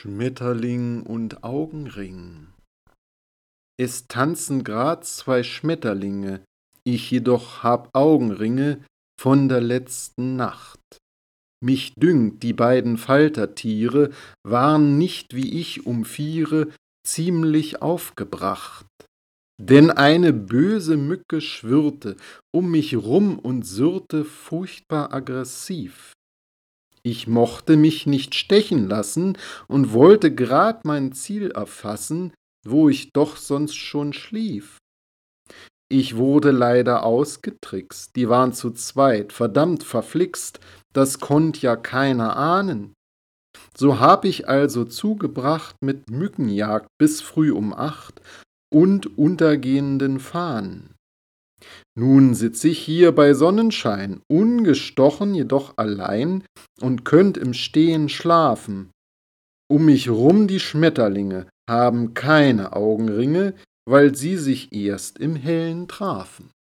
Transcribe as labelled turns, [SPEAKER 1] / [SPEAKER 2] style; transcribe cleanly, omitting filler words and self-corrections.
[SPEAKER 1] Schmetterling und Augenring. Es tanzen grad zwei Schmetterlinge, ich jedoch hab Augenringe von der letzten Nacht. Mich dünkt, die beiden Faltertiere waren nicht wie ich um 4 ziemlich aufgebracht. Denn eine böse Mücke schwirrte um mich rum und surrte furchtbar aggressiv. Ich mochte mich nicht stechen lassen und wollte grad mein Ziel erfassen, wo ich doch sonst schon schlief. Ich wurde leider ausgetrickst, die waren zu zweit, verdammt verflixt, das konnt ja keiner ahnen. So hab ich also zugebracht mit Mückenjagd bis früh um 8 und untergehenden Fahnen. Nun sitz ich hier bei Sonnenschein, ungestochen, jedoch allein und könnt im Stehen schlafen. Um mich rum die Schmetterlinge haben keine Augenringe, weil sie sich erst im Hellen trafen.